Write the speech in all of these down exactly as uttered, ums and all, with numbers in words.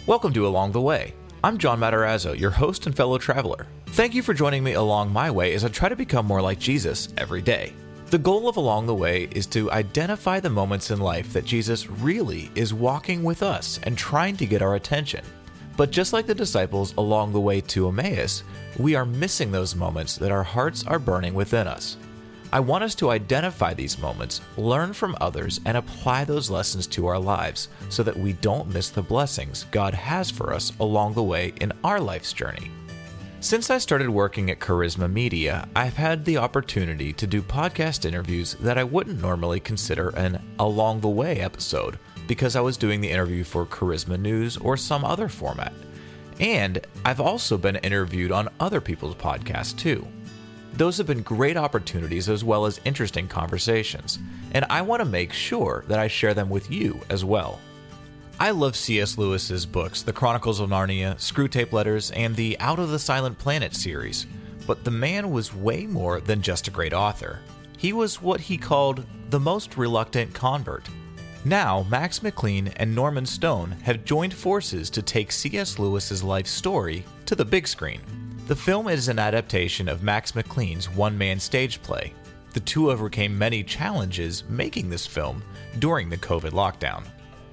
Welcome to Along the Way. I'm John Matarazzo, your host and fellow traveler. Thank you for joining me along my way as I try to become more like Jesus every day. The goal of Along the Way is to identify the moments in life that Jesus really is walking with us and trying to get our attention. But just like the disciples along the way to Emmaus, we are missing those moments that our hearts are burning within us. I want us to identify these moments, learn from others, and apply those lessons to our lives so that we don't miss the blessings God has for us along the way in our life's journey. Since I started working at Charisma Media, I've had the opportunity to do podcast interviews that I wouldn't normally consider an Along the Way episode because I was doing the interview for Charisma News or some other format. And I've also been interviewed on other people's podcasts too. Those have been great opportunities as well as interesting conversations, and I want to make sure that I share them with you as well. I love C S Lewis's books, The Chronicles of Narnia, Screwtape Letters, and the Out of the Silent Planet series, but the man was way more than just a great author. He was what he called the most reluctant convert. Now, Max McLean and Norman Stone have joined forces to take C S Lewis's life story to the big screen. The film is an adaptation of Max McLean's one-man stage play. The two overcame many challenges making this film during the COVID lockdown.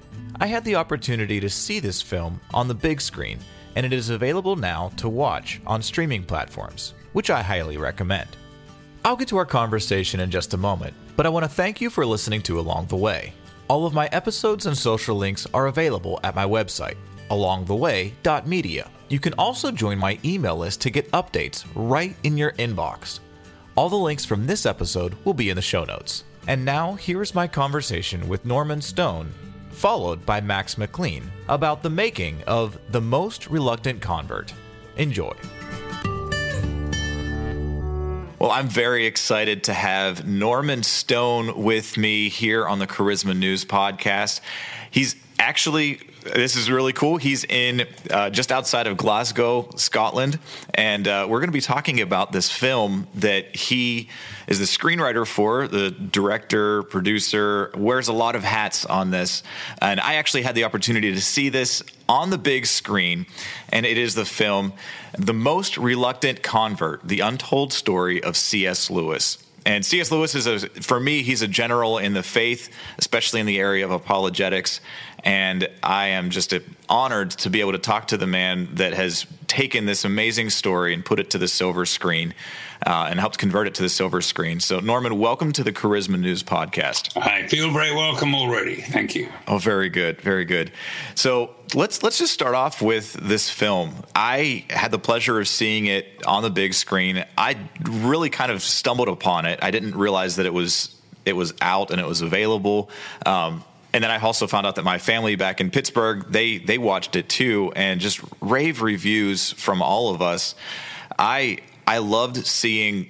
I had the opportunity to see this film on the big screen, and it is available now to watch on streaming platforms, which I highly recommend. I'll get to our conversation in just a moment, but I want to thank you for listening to Along the Way. All of my episodes and social links are available at my website, along the way dot media. You can also join my email list to get updates right in your inbox. All the links from this episode will be in the show notes. And now, here's my conversation with Norman Stone, followed by Max McLean, about the making of The Most Reluctant Convert. Enjoy. Well, I'm very excited to have Norman Stone with me here on the Charisma News podcast. He's actually, this is really cool. He's in uh, just outside of Glasgow, Scotland, and uh, we're going to be talking about this film that he is the screenwriter for, the director, producer, wears a lot of hats on this. And I actually had the opportunity to see this on the big screen, and it is the film The Most Reluctant Convert, The Untold Story of C S Lewis. And C S Lewis is, a, for me, he's a general in the faith, especially in the area of apologetics. And I am just honored to be able to talk to the man that has taken this amazing story and put it to the silver screen uh, and helped convert it to the silver screen. So, Norman, welcome to the Charisma News podcast. I feel very welcome already. Thank you. Oh, very good. Very good. So let's let's just start off with this film. I had the pleasure of seeing it on the big screen. I really kind of stumbled upon it. I didn't realize that it was it was out and it was available. Um, And then I also found out that my family back in Pittsburgh, they they watched it too, and just rave reviews from all of us. I I loved seeing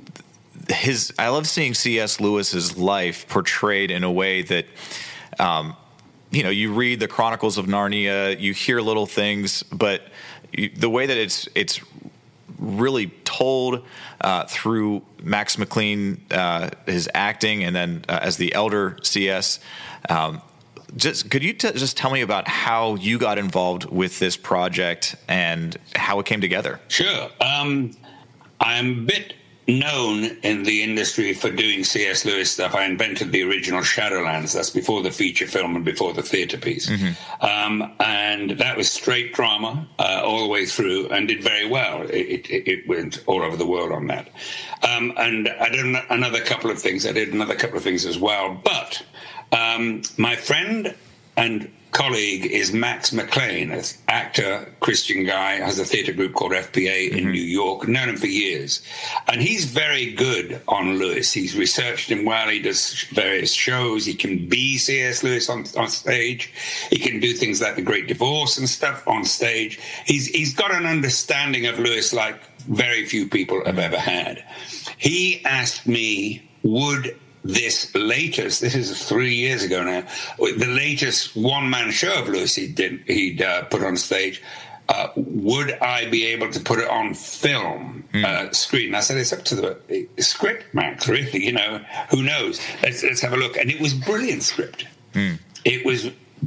his I love seeing C S Lewis's life portrayed in a way that, um, you know, you read the Chronicles of Narnia, you hear little things, but you, the way that it's it's really told uh, through Max McLean, uh, his acting, and then uh, as the elder C S. Um, just could you t- just tell me about how you got involved with this project and how it came together? Sure. Um, I'm a bit known in the industry for doing C S Lewis stuff. I invented the original Shadowlands. That's before the feature film and before the theater piece. Mm-hmm. Um, and that was straight drama uh, all the way through and did very well. It, it, it went all over the world on that. Um, and I did another couple of things. I did another couple of things as well. But um, my friend and colleague is Max McLean, an actor, Christian guy, has a theater group called F P A in mm-hmm. New York, known him for years. And he's very good on Lewis. He's researched him well. He does various shows. He can be C S Lewis on, on stage. He can do things like The Great Divorce and stuff on stage. He's He's got an understanding of Lewis like very few people have ever had. He asked me, would this latest, this is three years ago now, the latest one-man show of Lewis he'd, did, he'd uh, put on stage, uh, would I be able to put it on film mm. uh, screen? I said, it's up to the script, Max, really, you know, who knows? Let's, let's have a look. And it was brilliant script. Mm. It was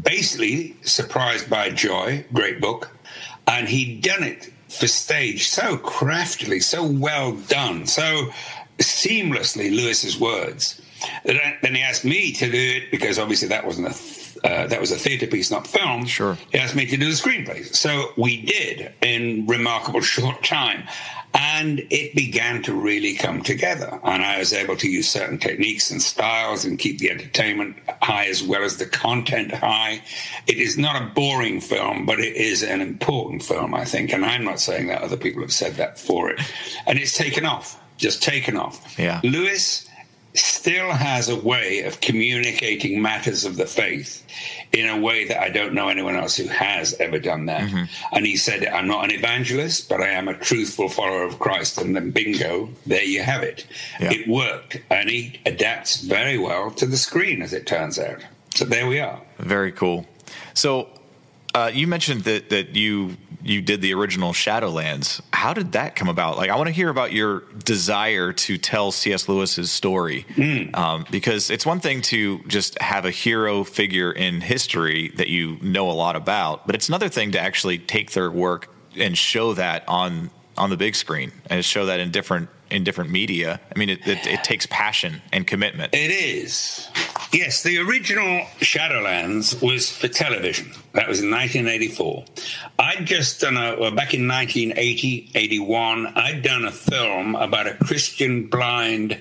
basically Surprised by Joy, great book, and he'd done it for stage so craftily, so well done, so seamlessly, Lewis's words. Then he asked me to do it because obviously that wasn't a uh, that was a theatre piece, not film. Sure. He asked me to do the screenplays, so we did in remarkable short time, and it began to really come together. And I was able to use certain techniques and styles and keep the entertainment high as well as the content high. It is not a boring film, but it is an important film, I think. And I'm not saying that; other people have said that for it, and it's taken off. Just taken off. Yeah. Lewis still has a way of communicating matters of the faith in a way that I don't know anyone else who has ever done that. Mm-hmm. And he said, I'm not an evangelist, but I am a truthful follower of Christ. And then bingo, there you have it. Yeah. It worked. And he adapts very well to the screen, as it turns out. So there we are. Very cool. So uh, you mentioned that, that you you did the original Shadowlands. How did that come about? Like, I want to hear about your desire to tell C S. Lewis's story, mm. um, because it's one thing to just have a hero figure in history that you know a lot about, but it's another thing to actually take their work and show that on on the big screen and show that in different in different media. I mean, it, it, it takes passion and commitment. It is. Yes, the original Shadowlands was for television. That was in nineteen eighty-four. I'd just done a, well, back in nineteen eighty, eighty-one, I'd done a film about a Christian blind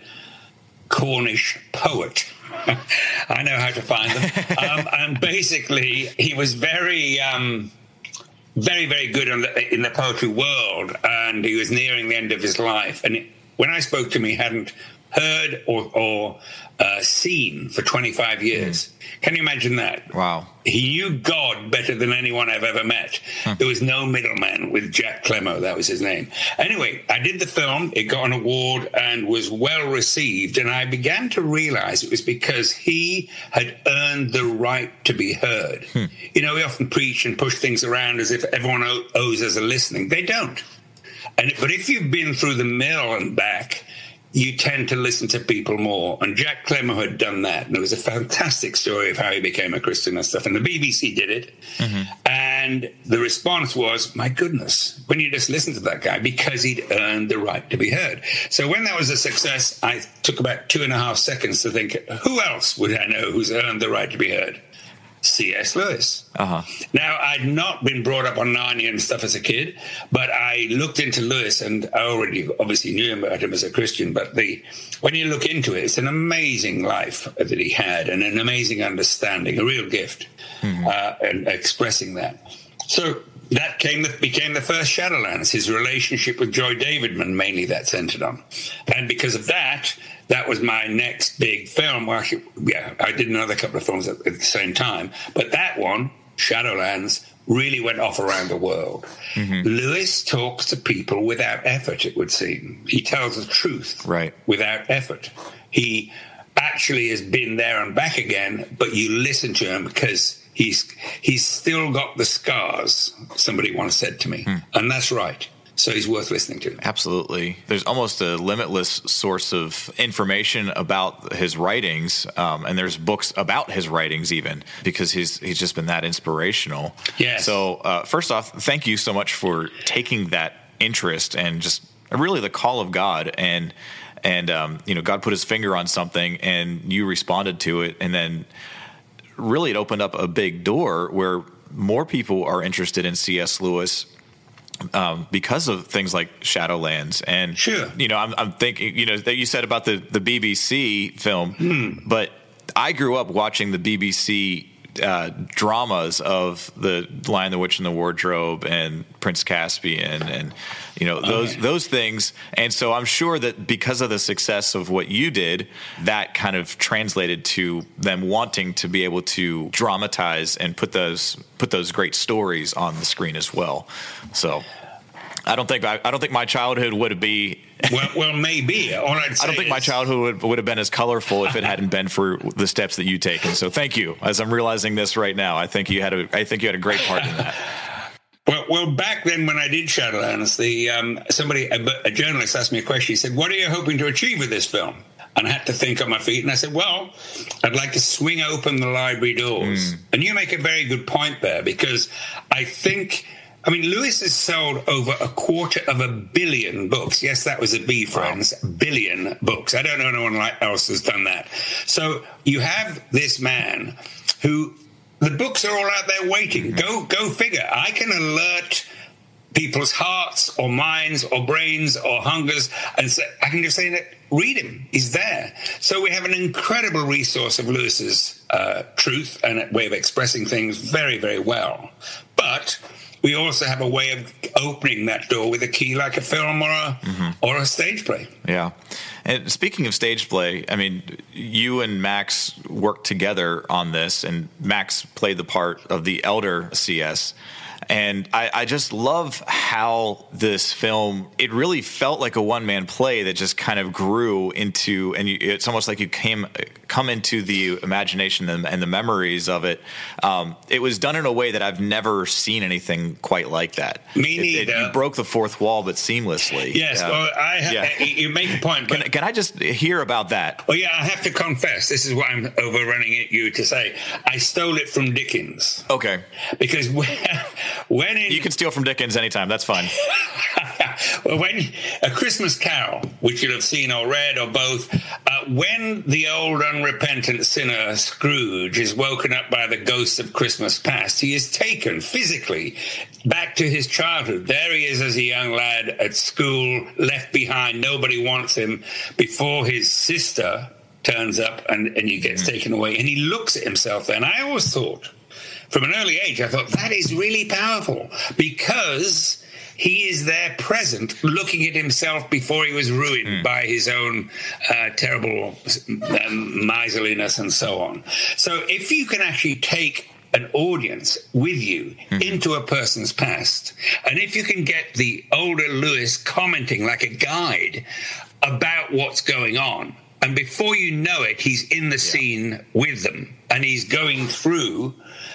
Cornish poet. I know how to find them. um, and basically, he was very... Um, very, very good in the, in the poetry world, and he was nearing the end of his life. And it, when I spoke to him, he hadn't heard or, or uh, seen for twenty-five years. Mm. Can you imagine that? Wow. He knew God better than anyone I've ever met. Huh. There was no middleman with Jack Clemmo. That was his name. Anyway, I did the film. It got an award and was well received. And I began to realize it was because he had earned the right to be heard. Hmm. You know, we often preach and push things around as if everyone owes us a listening. They don't. And But if you've been through the mill and back, you tend to listen to people more. And Jack Clemmo had done that. And there was a fantastic story of how he became a Christian and stuff. And the B B C did it. Mm-hmm. And the response was, my goodness, when you just listen to that guy, because he'd earned the right to be heard. So when that was a success, I took about two and a half seconds to think, who else would I know who's earned the right to be heard? C S. Lewis. Uh-huh. Now, I'd not been brought up on Narnia and stuff as a kid, but I looked into Lewis, and I already obviously knew about him as a Christian, but the when you look into it, it's an amazing life that he had and an amazing understanding, a real gift, mm-hmm. uh, and expressing that. So that came the, became the first Shadowlands, his relationship with Joy Davidman, mainly that centered on. And because of that, that was my next big film. Well, actually, yeah, I did another couple of films at, at the same time. But that one, Shadowlands, really went off around the world. Mm-hmm. Lewis talks to people without effort, it would seem. He tells the truth right. without effort. He actually has been there and back again, but you listen to him because he's he's still got the scars, somebody once said to me. Hmm. And that's right. So he's worth listening to. Absolutely. There's almost a limitless source of information about his writings, um, and there's books about his writings even, because he's he's just been that inspirational. Yes. So uh, first off, thank you so much for taking that interest and just really the call of God, and and um, you know, God put his finger on something and you responded to it, and then really it opened up a big door where more people are interested in C S. Lewis. Um, because of things like Shadowlands, and sure. you know, I'm, I'm thinking, you know, that you said about the, the B B C film, hmm. but I grew up watching the B B C uh, dramas of the Lion, the Witch, and the Wardrobe, and Prince Caspian, and you know those okay. those things. And so I'm sure that because of the success of what you did, that kind of translated to them wanting to be able to dramatize and put those put those great stories on the screen as well. So I don't think I, I don't think my childhood would be. well, well, maybe. All I'd say I don't think is, my childhood would, would have been as colorful if it hadn't been for the steps that you taken. So thank you. As I'm realizing this right now, I think you had a I think you had a great part in that. Well, well, back then when I did Shadowlands, the um, somebody a, a journalist asked me a question. He said, "What are you hoping to achieve with this film?" and I had to think on my feet. And I said, well, I'd like to swing open the library doors. Mm. And you make a very good point there, because I think, I mean, Lewis has sold over a quarter of a billion books. Yes, that was a B, friends, wow. billion books. I don't know anyone else has done that. So you have this man who, the books are all out there waiting. Mm-hmm. Go, go figure. I can alert people's hearts or minds or brains or hungers, and say, I can just say that, read him, he's there. So we have an incredible resource of Lewis's uh, truth and a way of expressing things very, very well. But we also have a way of opening that door with a key, like a film or a, mm-hmm. or a stage play. Yeah. And speaking of stage play, I mean, you and Max worked together on this, and Max played the part of the elder C S. And I, I just love how this film, it really felt like a one-man play that just kind of grew into, and you, it's almost like you came come into the imagination and, and the memories of it. Um, it was done in a way that I've never seen anything quite like that. Me it, neither. It, you broke the fourth wall, but seamlessly. Yes, uh, well, I ha- yeah. you make a point. But can, can I just hear about that? Well, yeah, I have to confess, this is what I'm overrunning at you to say. I stole it from Dickens. Okay. Because when, when in, you can steal from Dickens anytime. That's fine. Well, when A Christmas Carol, which you'll have seen or read or both, uh, when the old unrepentant sinner Scrooge is woken up by the ghosts of Christmas past, he is taken physically back to his childhood. There he is as a young lad at school, left behind. Nobody wants him, before his sister turns up and, and he gets taken away. And he looks at himself there. And I always thought, from an early age, I thought that is really powerful, because he is there present, looking at himself before he was ruined mm. by his own uh, terrible um, miserliness and so on. So if you can actually take an audience with you mm. into a person's past, and if you can get the older Lewis commenting like a guide about what's going on, and before you know it, he's in the yeah. scene with them, and he's going through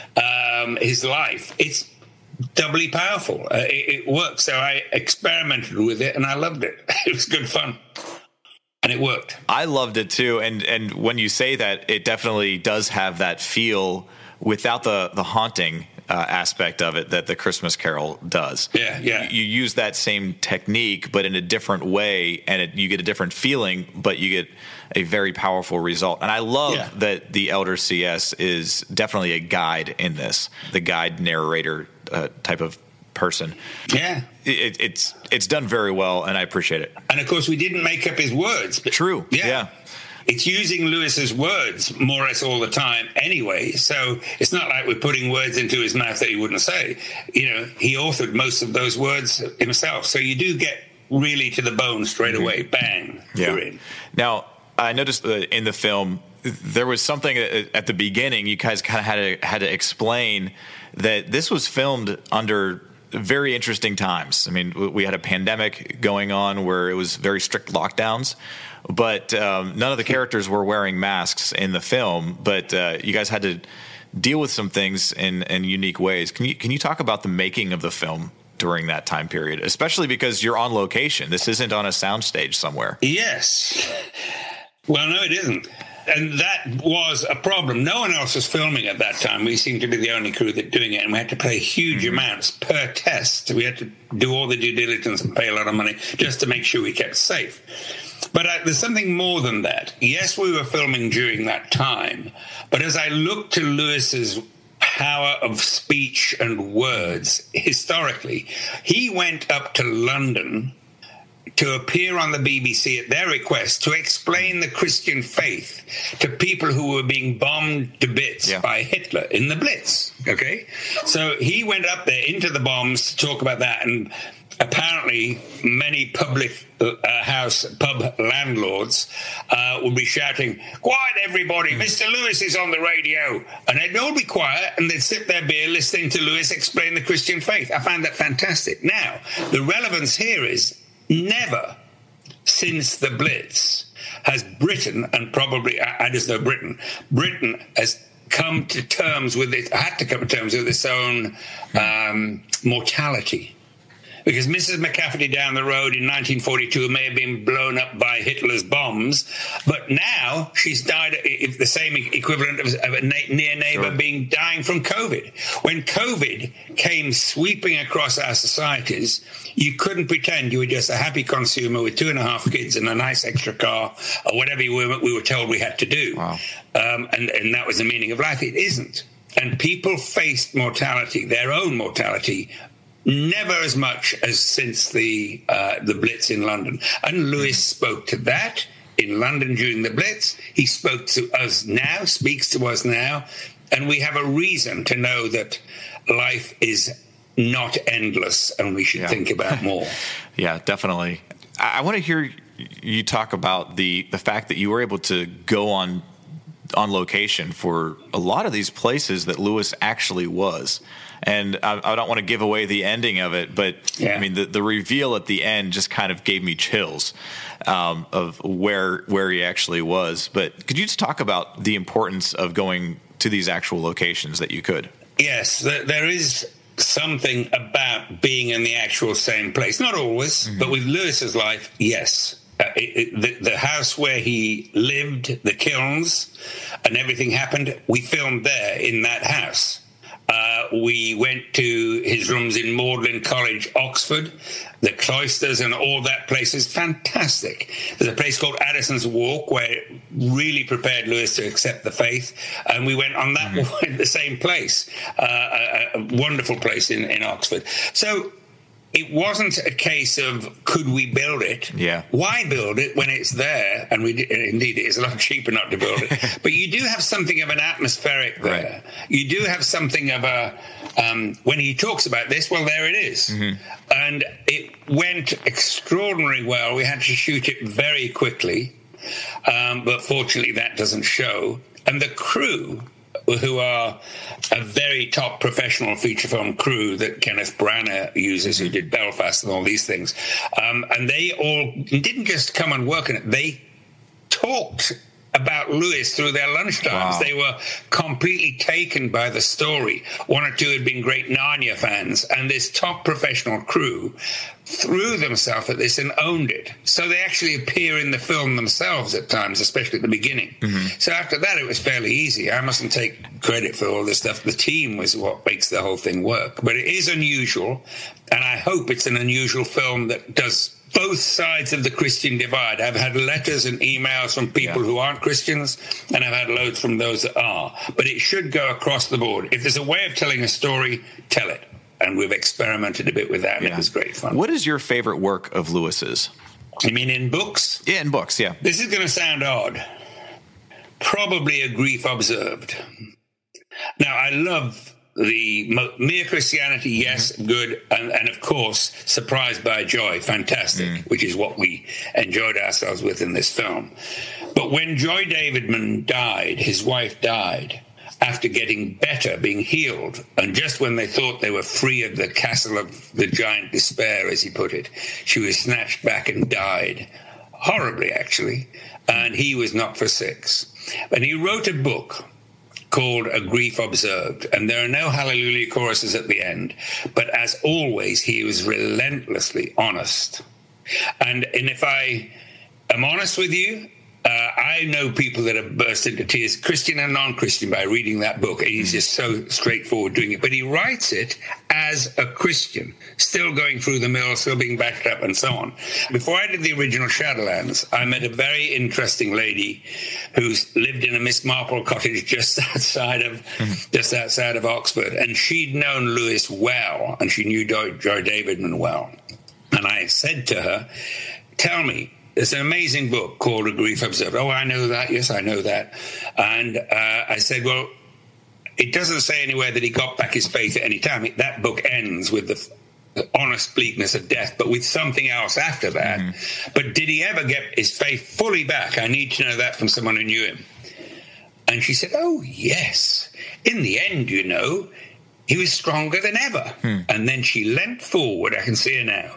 um, his life, it's doubly powerful. Uh, it, it works. So I experimented with it and I loved it. It was good fun. And it worked. I loved it too. And and when you say that, it definitely does have that feel without the, the haunting uh, aspect of it that the Christmas Carol does. Yeah, yeah. You, you use that same technique, but in a different way, and it, you get a different feeling, but you get a very powerful result. And I love yeah. that the Elder C S is definitely a guide in this, the guide narrator uh, type of person. Yeah. It, it's it's done very well, and I appreciate it. And, of course, we didn't make up his words. But True, yeah. yeah. It's using Lewis's words more or less all the time anyway, so it's not like we're putting words into his mouth that he wouldn't say. You know, he authored most of those words himself, so you do get really to the bone straight mm-hmm. away. Bang, yeah. you're in. Now, I noticed uh, in the film there was something at the beginning you guys kind of had to had to explain that this was filmed under very interesting times. I mean, we had a pandemic going on where it was very strict lockdowns, but um, none of the characters were wearing masks in the film. But uh, you guys had to deal with some things in, in unique ways. Can you can you talk about the making of the film during that time period, especially because you're on location? This isn't on a soundstage somewhere. Yes. Well, no, it isn't. And that was a problem. No one else was filming at that time. We seemed to be the only crew that doing it, and we had to pay huge mm-hmm. amounts per test. We had to do all the due diligence and pay a lot of money just to make sure we kept safe. But uh, there's something more than that. Yes, we were filming during that time, but as I look to Lewis's power of speech and words historically, he went up to London to appear on the B B C at their request to explain the Christian faith to people who were being bombed to bits yeah. by Hitler in the Blitz, okay? So he went up there into the bombs to talk about that, and apparently many public uh, house pub landlords uh, would be shouting, "Quiet, everybody, Mister Lewis is on the radio." And they'd all be quiet, and they'd sip their beer listening to Lewis explain the Christian faith. I found that fantastic. Now, the relevance here is never since the Blitz has Britain, and probably, I just know Britain, Britain has come to terms with it, had to come to terms with its own um, mortality. Because Missus McCafferty down the road in nineteen forty-two may have been blown up by Hitler's bombs, but now she's died, the same equivalent of a near neighbor sure. being dying from COVID. When COVID came sweeping across our societies, you couldn't pretend you were just a happy consumer with two and a half kids and a nice extra car or whatever we were, we were told we had to do. Wow. Um, and, and that was the meaning of life. It isn't. And people faced mortality, their own mortality, never as much as since the uh, the Blitz in London. And Lewis spoke to that in London during the Blitz. He spoke to us now, speaks to us now, and we have a reason to know that life is not endless and we should yeah. think about more. Yeah, definitely. I, I want to hear you talk about the, the fact that you were able to go on on location for a lot of these places that Lewis actually was. And I, I don't want to give away the ending of it, but yeah. I mean, the, the reveal at the end just kind of gave me chills um, of where where he actually was. But could you just talk about the importance of going to these actual locations that you could? Yes, there is something about being in the actual same place. Not always, mm-hmm. but with Lewis's life, yes. Uh, it, it, the, the house where he lived, the kilns, and everything happened, we filmed there in that house. Uh, we went to his rooms in Magdalen College, Oxford. The cloisters and all that place is fantastic. There's a place called Addison's Walk where it really prepared Lewis to accept the faith. And we went on that mm-hmm. walk at the same place, uh, a, a wonderful place in, in Oxford. So it wasn't a case of could we build it? Yeah. Why build it when it's there? And we did, indeed, it is a lot cheaper not to build it. But you do have something of an atmospheric there. Right. You do have something of a, um, when he talks about this, well, there it is. Mm-hmm. And it went extraordinarily well. We had to shoot it very quickly. Um, but fortunately, that doesn't show. And the crew, who are a very top professional feature film crew that Kenneth Branagh uses, who did Belfast and all these things. Um, and they all didn't just come and work on it. They talked about Lewis through their lunchtimes. Wow. They were completely taken by the story. One or two had been great Narnia fans, and this top professional crew threw themselves at this and owned it. So they actually appear in the film themselves at times, especially at the beginning. Mm-hmm. So after that, it was fairly easy. I mustn't take credit for all this stuff. The team was what makes the whole thing work. But it is unusual, and I hope it's an unusual film that does both sides of the Christian divide. I've had letters and emails from people yeah. who aren't Christians, and I've had loads from those that are. But it should go across the board. If there's a way of telling a story, tell it. And we've experimented a bit with that, and yeah. it was great fun. What is your favorite work of Lewis's? You mean in books? Yeah, in books, yeah. This is going to sound odd. Probably A Grief Observed. Now, I love the Mere Christianity, yes, mm-hmm. good, and, and of course, Surprised by Joy, fantastic, mm. which is what we enjoyed ourselves with in this film. But when Joy Davidman died, his wife died, after getting better, being healed, and just when they thought they were free of the castle of the giant despair, as he put it, she was snatched back and died, horribly actually, and he was not for six. And he wrote a book called A Grief Observed, and there are no hallelujah choruses at the end, but as always, he was relentlessly honest. And, and if I am honest with you, uh, I know people that have burst into tears, Christian and non-Christian, by reading that book. He's just so straightforward doing it. But he writes it as a Christian, still going through the mill, still being backed up, and so on. Before I did the original Shadowlands, I met a very interesting lady who lived in a Miss Marple cottage just outside of mm-hmm. just outside of Oxford, and she'd known Lewis well, and she knew Joy, Joy Davidman well. And I said to her, "Tell me, there's an amazing book called A Grief Observed." "Oh, I know that. Yes, I know that." And uh, I said, "Well, it doesn't say anywhere that he got back his faith at any time. It, that book ends with the, the honest bleakness of death, but with something else after that. Mm-hmm. But did he ever get his faith fully back? I need to know that from someone who knew him." And she said, "Oh, yes. In the end, you know, he was stronger than ever." Hmm. And then she leant forward. I can see her now.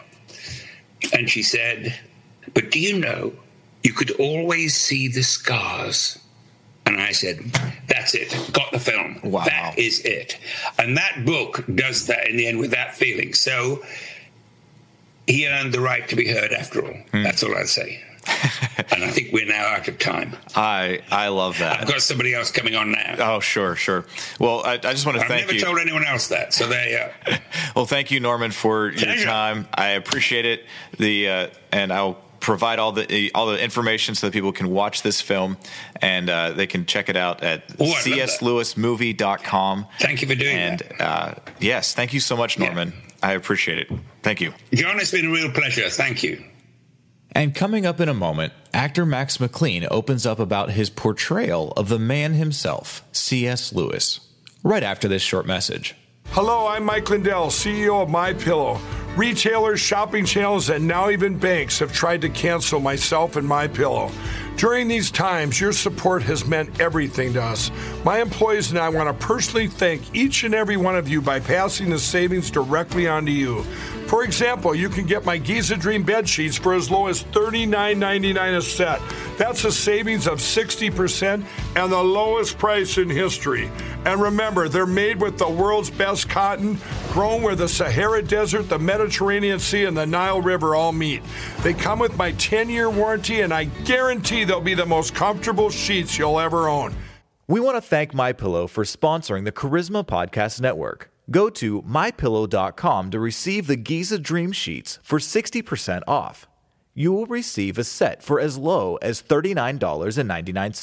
And she said, "But do you know, you could always see the scars." And I said, "That's it. Got the film. Wow. That is it." And that book does that in the end with that feeling. So he earned the right to be heard after all. Mm. That's all I'd say. And I think we're now out of time. I I love that. I've got somebody else coming on now. Oh, sure, sure. Well, I, I just want to I've thank you. I've never told anyone else that, so there you go. Well, thank you, Norman, for your Pleasure. time. I appreciate it. The uh, and I'll provide all the all the information so that people can watch this film, and uh, they can check it out at Ooh, c s lewis movie dot com. Thank you for doing and, that. And uh, yes, thank you so much, Norman. Yeah. I appreciate it. Thank you. John, it's been a real pleasure. Thank you. And coming up in a moment, actor Max McLean opens up about his portrayal of the man himself, C S. Lewis, right after this short message. Hello, I'm Mike Lindell, C E O of MyPillow. Retailers, shopping channels, and now even banks have tried to cancel myself and MyPillow. During these times, your support has meant everything to us. My employees and I want to personally thank each and every one of you by passing the savings directly on to you. For example, you can get my Giza Dream bed sheets for as low as thirty-nine ninety-nine a set. That's a savings of sixty percent and the lowest price in history. And remember, they're made with the world's best cotton, grown where the Sahara Desert, the Mediterranean Sea, and the Nile River all meet. They come with my ten-year warranty, and I guarantee they'll be the most comfortable sheets you'll ever own. We want to thank MyPillow for sponsoring the Charisma Podcast Network. Go to my pillow dot com to receive the Giza Dream Sheets for sixty percent off. You will receive a set for as low as thirty-nine ninety-nine.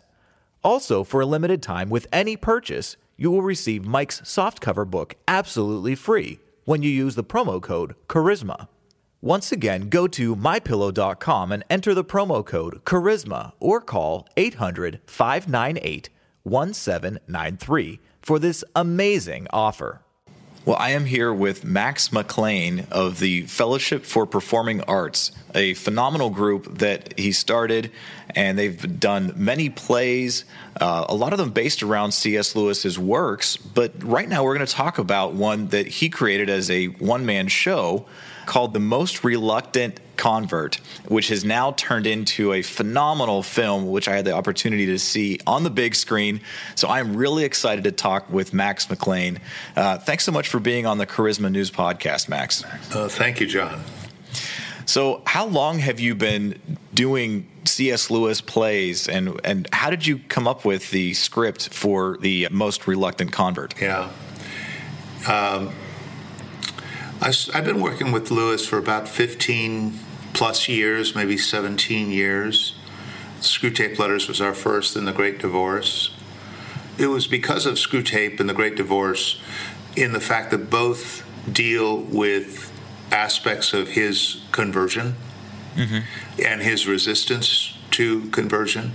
Also, for a limited time with any purchase, you will receive Mike's softcover book absolutely free when you use the promo code CHARISMA. Once again, go to my pillow dot com and enter the promo code CHARISMA or call eight hundred, five nine eight, one seven nine three for this amazing offer. Well, I am here with Max McLean of the Fellowship for Performing Arts, a phenomenal group that he started, and they've done many plays, uh, a lot of them based around C S. Lewis's works, but right now we're going to talk about one that he created as a one-man show called The Most Reluctant Convert, which has now turned into a phenomenal film, which I had the opportunity to see on the big screen. So I'm really excited to talk with Max McLean. Uh, thanks so much for being on the Charisma News Podcast, Max. Uh, thank you, John. So how long have you been doing C S. Lewis plays, and, and how did you come up with the script for The Most Reluctant Convert? Yeah. Um, I've been working with Lewis for about fifteen plus years, maybe seventeen years. Screwtape Letters was our first in The Great Divorce. It was because of Screwtape and The Great Divorce, in the fact that both deal with aspects of his conversion mm-hmm. and his resistance to conversion.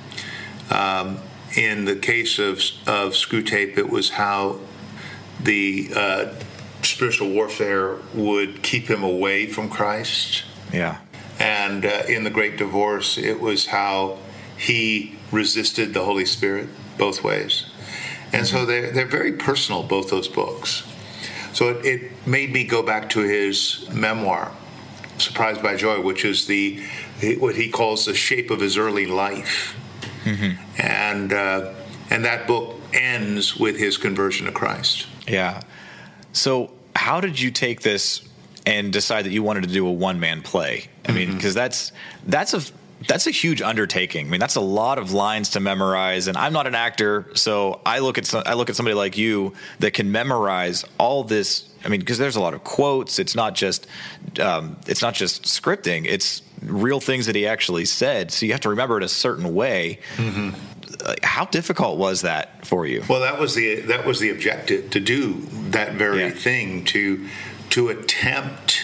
Um, in the case of, of Screwtape, it was how the uh, spiritual warfare would keep him away from Christ. Yeah. And uh, in The Great Divorce, it was how he resisted the Holy Spirit both ways. And mm-hmm. so they're, they're very personal, both those books. So it, it made me go back to his memoir, Surprised by Joy, which is the what he calls the shape of his early life. Mm-hmm. And uh, and that book ends with his conversion to Christ. Yeah. So how did you take this and decide that you wanted to do a one-man play? I mean, because mm-hmm. that's that's a that's a huge undertaking. I mean, that's a lot of lines to memorize, and I'm not an actor, so I look at some, I look at somebody like you that can memorize all this. I mean, because there's a lot of quotes. It's not just um, it's not just scripting. It's real things that he actually said. So you have to remember it a certain way. Mm-hmm. How difficult was that for you? Well, that was the that was the objective, to do that very yeah. thing, to to attempt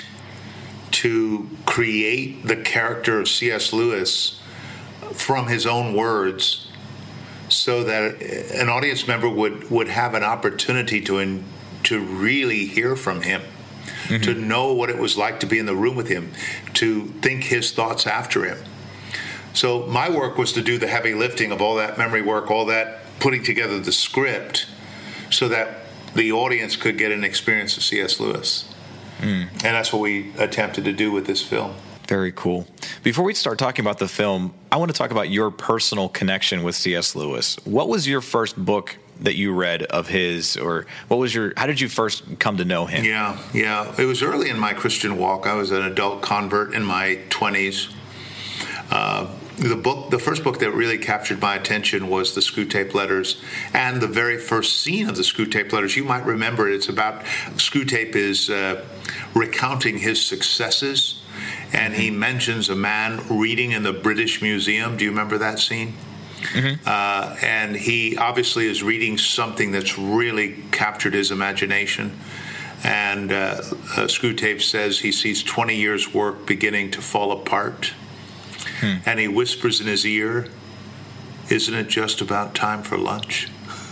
to create the character of C S. Lewis from his own words, so that an audience member would, would have an opportunity to in, to really hear from him, mm-hmm. to know what it was like to be in the room with him, to think his thoughts after him. So my work was to do the heavy lifting of all that memory work, all that putting together the script, so that the audience could get an experience of C S. Lewis. Mm. And that's what we attempted to do with this film. Very cool. Before we start talking about the film, I want to talk about your personal connection with C S. Lewis. What was your first book that you read of his, or what was your, how did you first come to know him? Yeah, yeah. It was early in my Christian walk. I was an adult convert in my twenties. Uh, the book, the first book that really captured my attention was the Screwtape Letters, and the very first scene of the Screwtape Letters. You might remember it. It's about, Screwtape is uh, recounting his successes, and he mentions a man reading in the British Museum. Do you remember that scene? Mm-hmm. Uh, and he obviously is reading something that's really captured his imagination. And uh, uh, Screwtape says he sees twenty years' work beginning to fall apart. Hmm. And he whispers in his ear, "Isn't it just about time for lunch?"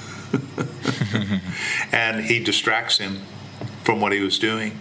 And he distracts him from what he was doing.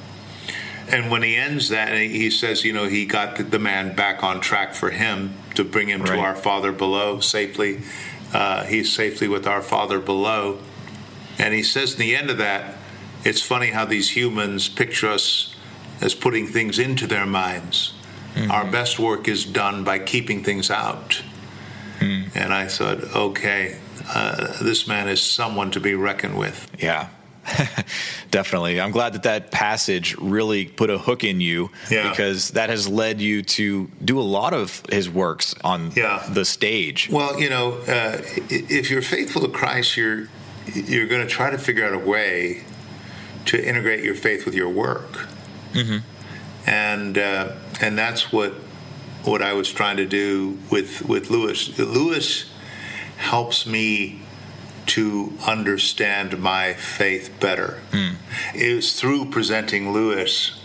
And when he ends that, he says, you know, he got the man back on track for him to bring him right to our Father below safely. Uh, he's safely with our Father below. And he says in the end of that, it's funny how these humans picture us as putting things into their minds. Mm-hmm. Our best work is done by keeping things out. Mm. And I thought, okay, uh, this man is someone to be reckoned with. Yeah. Definitely. I'm glad that that passage really put a hook in you, yeah, because that has led you to do a lot of his works on yeah. the stage. Well, you know, uh, if you're faithful to Christ, you're you're going to try to figure out a way to integrate your faith with your work. Mm-hmm. And uh, and that's what what I was trying to do with with Lewis. Lewis helps me to understand my faith better. Mm. It was through presenting Lewis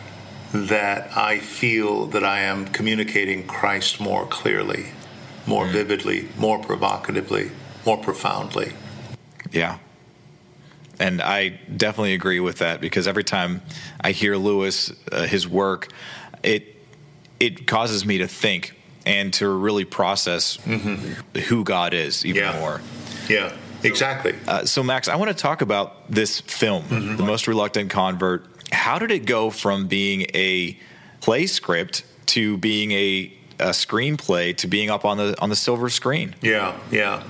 that I feel that I am communicating Christ more clearly, more mm. vividly, more provocatively, more profoundly. Yeah. And I definitely agree with that, because every time I hear Lewis, uh, his work, it it causes me to think and to really process mm-hmm. who God is even yeah. more. Yeah. Exactly. Uh, so, Max, I want to talk about this film, mm-hmm. The Most Reluctant Convert. How did it go from being a play script to being a, a screenplay to being up on the on the silver screen? Yeah, yeah.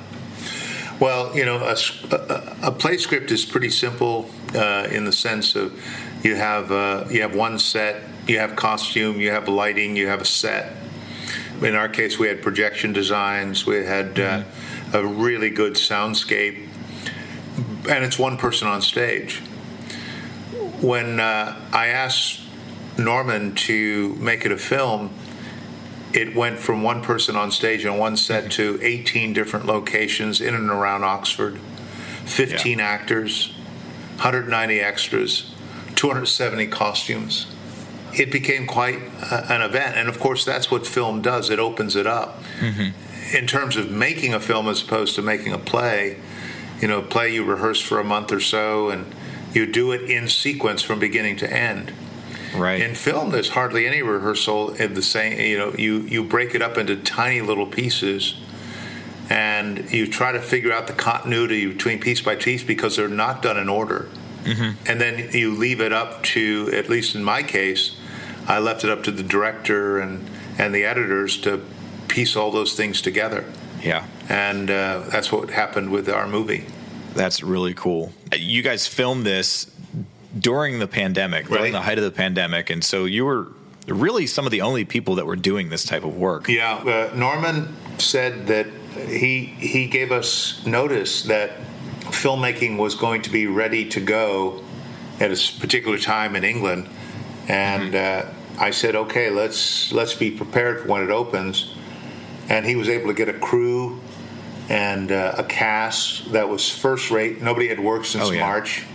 Well, you know, a, a, a play script is pretty simple uh, in the sense of you have uh, you have one set, you have costume, you have lighting, you have a set. In our case, we had projection designs, we had uh, a really good soundscape, and it's one person on stage. When uh, I asked Norman to make it a film, it went from one person on stage and one set to eighteen different locations in and around Oxford, fifteen yeah. actors, one hundred ninety extras, two hundred seventy costumes. It became quite uh, an event. And, of course, that's what film does. It opens it up. Mm-hmm. In terms of making a film as opposed to making a play, you know, play you rehearse for a month or so, and you do it in sequence from beginning to end. Right. In film, there's hardly any rehearsal in the same, you know, you, you break it up into tiny little pieces, and you try to figure out the continuity between piece by piece because they're not done in order. Mm-hmm. And then you leave it up to, at least in my case, I left it up to the director and, and the editors to piece all those things together. Yeah. And uh, that's what happened with our movie. That's really cool. You guys filmed this during the pandemic, right. during the height of the pandemic, and so you were really some of the only people that were doing this type of work. Yeah. Uh, Norman said that he he gave us notice that filmmaking was going to be ready to go at a particular time in England. And uh, I said, okay, let's let's be prepared for when it opens. And he was able to get a crew and uh, a cast that was first rate. Nobody had worked since oh, yeah. March.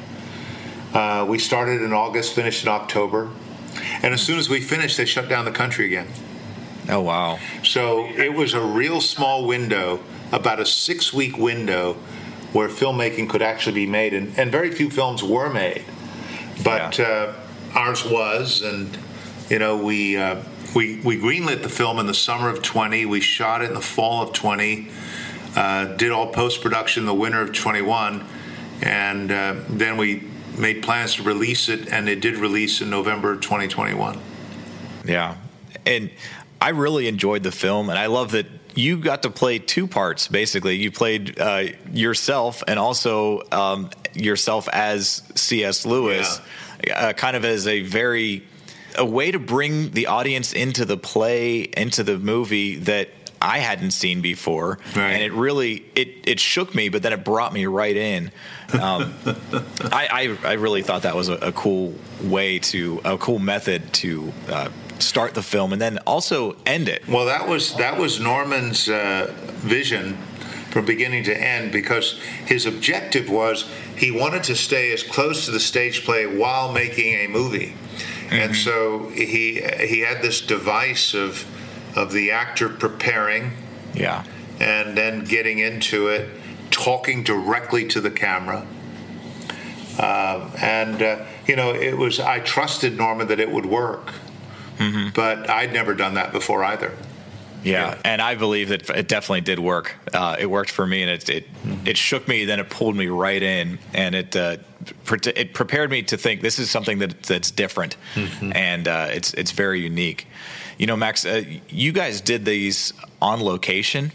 Uh, we started in August, finished in October. And as soon as we finished, they shut down the country again. Oh, wow. So it was a real small window, about a six-week window, where filmmaking could actually be made. And, and very few films were made. But... Yeah. Uh, Ours was, and you know, we uh, we we greenlit the film in the summer of twenty. We shot it in the fall of twenty. Uh, did all post production in the winter of twenty-one, and uh, then we made plans to release it, and it did release in November twenty twenty-one. Yeah, and I really enjoyed the film, and I love that you got to play two parts, basically. You played uh, yourself and also um, yourself as C S. Lewis, yeah. uh, kind of as a very a way to bring the audience into the play, into the movie that I hadn't seen before, right. And it really it it shook me, but then it brought me right in. Um, I, I I really thought that was a, a cool way to a cool method to uh, start the film and then also end it. Well, that was that was Norman's uh, vision from beginning to end, because his objective was he wanted to stay as close to the stage play while making a movie, mm-hmm. and so he he had this device of. of the actor preparing, yeah, and then getting into it, talking directly to the camera, um, and uh, you know, it was. I trusted Norman that it would work, mm-hmm. but I'd never done that before either. Yeah, yeah. And I believe that it definitely did work. Uh, it worked for me, and it it, mm-hmm. it shook me. Then it pulled me right in, and it uh, pre- it prepared me to think this is something that that's different, mm-hmm. and uh, it's it's very unique. You know, Max, uh, you guys did these on location,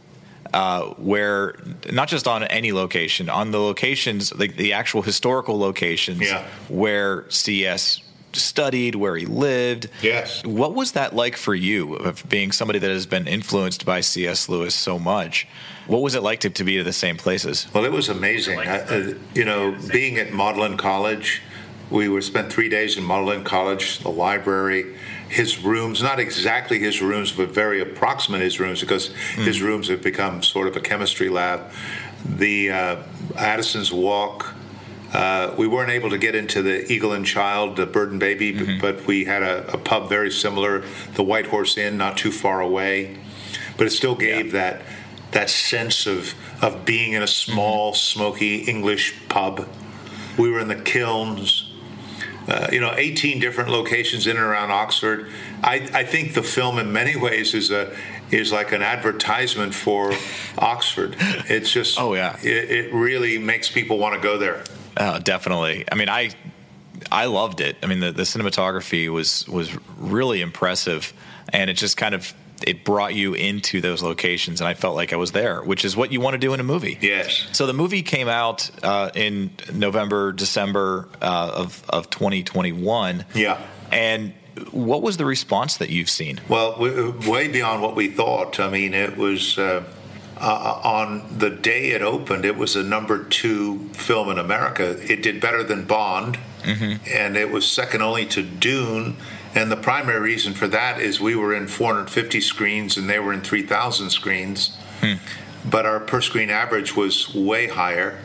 uh, where not just on any location, on the locations, the, the actual historical locations yeah. where C S studied, where he lived. Yes. What was that like for you, of being somebody that has been influenced by C S. Lewis so much? What was it like to, to be to the same places? Well, it was amazing. Uh, you know, being at Magdalen College, we were spent three days in Magdalen College, the library, his rooms, not exactly his rooms, but very approximate his rooms, because mm. his rooms have become sort of a chemistry lab. The uh, Addison's Walk, uh, we weren't able to get into the Eagle and Child, the Bird and Baby, mm-hmm. but we had a, a pub very similar, the White Horse Inn, not too far away. But it still gave yeah. that that sense of, of being in a small, mm-hmm. smoky English pub. We were in the Kilns. Uh, you know, eighteen different locations in and around Oxford. I, I think the film, in many ways, is a is like an advertisement for Oxford. It's just, oh yeah, it, it really makes people want to go there. Oh, definitely. I mean, I I loved it. I mean, the, the cinematography was was really impressive, and it just kind of it brought you into those locations, and I felt like I was there, which is what you want to do in a movie. Yes. So the movie came out uh, in November, December uh, of of twenty twenty-one. Yeah. And what was the response that you've seen? Well, way beyond what we thought. I mean, it was uh, uh, on the day it opened, it was a number two film in America. It did better than Bond, mm-hmm. and it was second only to Dune. And the primary reason for that is we were in four hundred fifty screens and they were in three thousand screens. Hmm. But our per-screen average was way higher.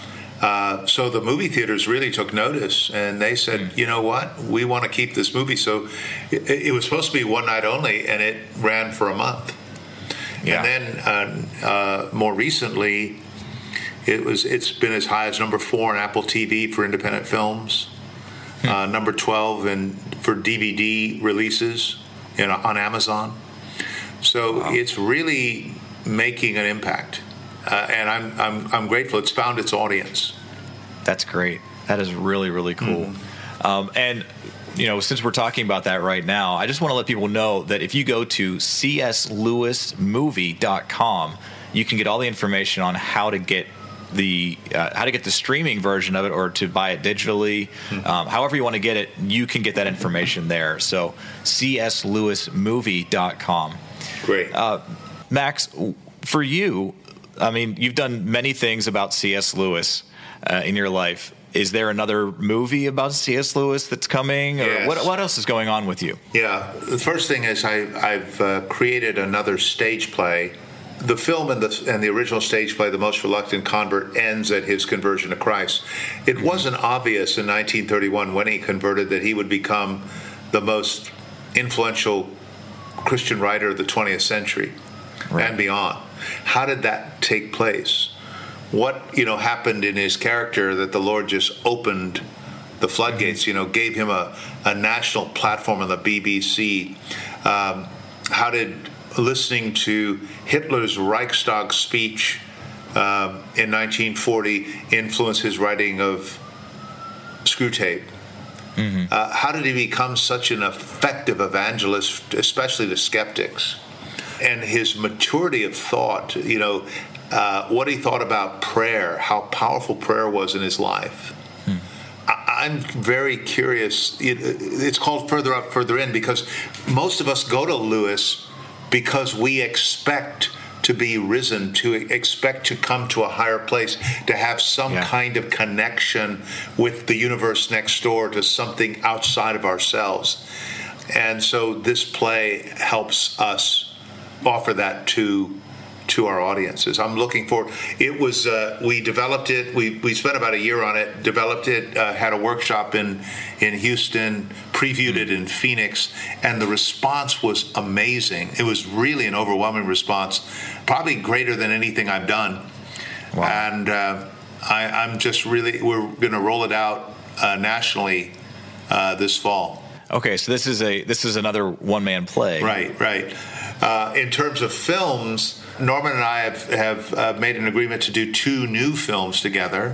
Uh, so the movie theaters really took notice, and they said, hmm. you know what, we want to keep this movie. So it, it was supposed to be one night only, and it ran for a month. Yeah. And then uh, uh, more recently, it was, it's been as high as number four on Apple T V for independent films. Uh, number twelve and for D V D releases, you know, on Amazon. So wow. It's really making an impact, uh, and I'm I'm I'm grateful. It's found its audience. That's great. That is really really cool. Mm-hmm. Um, and you know, since we're talking about that right now, I just want to let people know that if you go to c s lewis movie dot com, you can get all the information on how to get the uh, how to get the streaming version of it, or to buy it digitally. Mm-hmm. Um, however you want to get it, you can get that information there. So c s lewis movie dot com. Great. Uh, Max, for you, I mean, you've done many things about C S. Lewis uh, in your life. Is there another movie about C S. Lewis that's coming? Or yes. what, what else is going on with you? Yeah. The first thing is I, I've uh, created another stage play. The film and the, and the original stage play, The Most Reluctant Convert, ends at his conversion to Christ. It mm-hmm. wasn't obvious in nineteen thirty-one when he converted that he would become the most influential Christian writer of the twentieth century right. and beyond. How did that take place? What, you know, happened in his character that the Lord just opened the floodgates, mm-hmm. you know, gave him a, a national platform on the B B C? Um, how did listening to Hitler's Reichstag speech um, in nineteen forty influence his writing of Screwtape? Mm-hmm. Uh, how did he become such an effective evangelist, especially to skeptics? and his maturity of thought, you know, uh, what he thought about prayer, how powerful prayer was in his life. Hmm. I, I'm very curious. It, it's called Further Up, Further In, because most of us go to Lewis because we expect to be risen, to expect to come to a higher place, to have some yeah. kind of connection with the universe next door, to something outside of ourselves. And so this play helps us offer that to to our audiences. I'm looking for it. Was uh, we developed it? We we spent about a year on it. Developed it. Uh, had a workshop in in Houston. Previewed it in Phoenix, and the response was amazing. It was really an overwhelming response, probably greater than anything I've done. Wow. And uh, I, I'm just really we're going to roll it out uh, nationally uh, this fall. Okay, so this is a this is another one man play. Right, right. Uh, in terms of films, Norman and I have, have uh, made an agreement to do two new films together.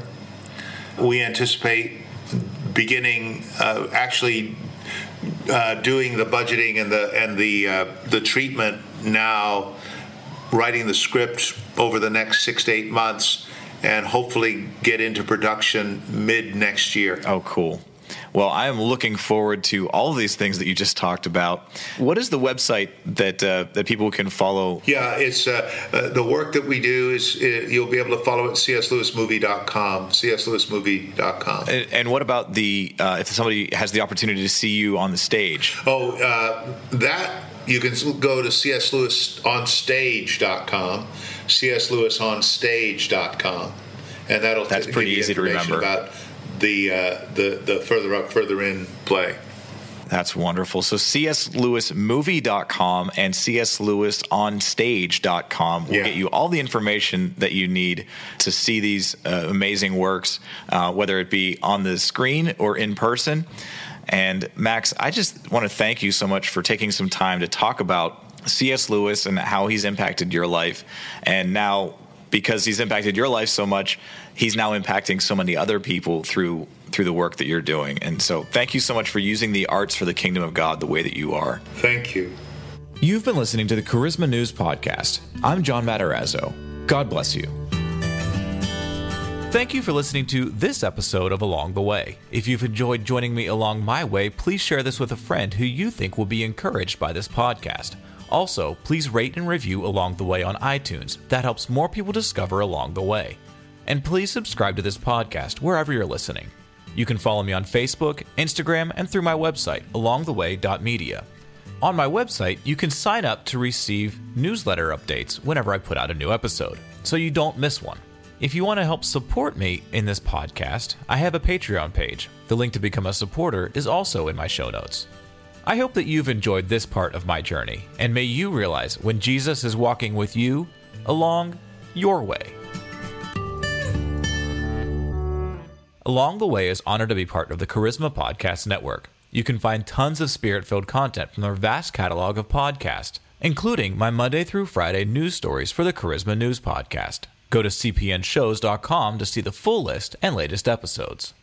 We anticipate beginning, uh, actually uh, doing the budgeting and the and the uh, the treatment now, writing the script over the next six to eight months, and hopefully get into production mid next year. Oh, cool. Well, I am looking forward to all of these things that you just talked about. What is the website that uh, that people can follow? Yeah, it's uh, uh, the work that we do is uh, you'll be able to follow it at c s lewis movie dot com, c s lewis movie dot com. And, and what about the uh, if somebody has the opportunity to see you on the stage? Oh, uh, that you can go to c s lewis on stage dot com, c s lewis on stage dot com, and that'll That's t- pretty give you easy to remember. About the uh, the the Further Up, Further In play. That's wonderful. So c s lewis movie dot com and c s lewis on stage dot com will yeah. get you all the information that you need to see these uh, amazing works, uh, whether it be on the screen or in person. And Max, I just want to thank you so much for taking some time to talk about C S. Lewis and how he's impacted your life. And now, because he's impacted your life so much, he's now impacting so many other people through through the work that you're doing. And so thank you so much for using the arts for the kingdom of God the way that you are. Thank you. You've been listening to the Charisma News Podcast. I'm John Matarazzo. God bless you. Thank you for listening to this episode of Along the Way. If you've enjoyed joining me along my way, please share this with a friend who you think will be encouraged by this podcast. Also, please rate and review Along the Way on iTunes. That helps more people discover Along the Way. And please subscribe to this podcast wherever you're listening. You can follow me on Facebook, Instagram, and through my website, along the way dot media. On my website, you can sign up to receive newsletter updates whenever I put out a new episode, so you don't miss one. If you want to help support me in this podcast, I have a Patreon page. The link to become a supporter is also in my show notes. I hope that you've enjoyed this part of my journey, and may you realize when Jesus is walking with you along your way. Along the Way is honored to be part of the Charisma Podcast Network. You can find tons of spirit-filled content from their vast catalog of podcasts, including my Monday through Friday news stories for the Charisma News Podcast. Go to c p n shows dot com to see the full list and latest episodes.